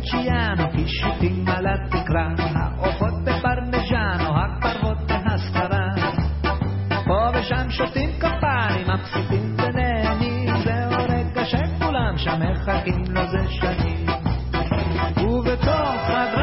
צ'יאנו, קישוטים על התקרה, העופות בפרמיז'אנו, הקרבות בהסתרה. פה ושם שותים כפיים, מבסוטים ונהנים, זהו רגע שכולם שם מחכים לו זה שנים. ובתוך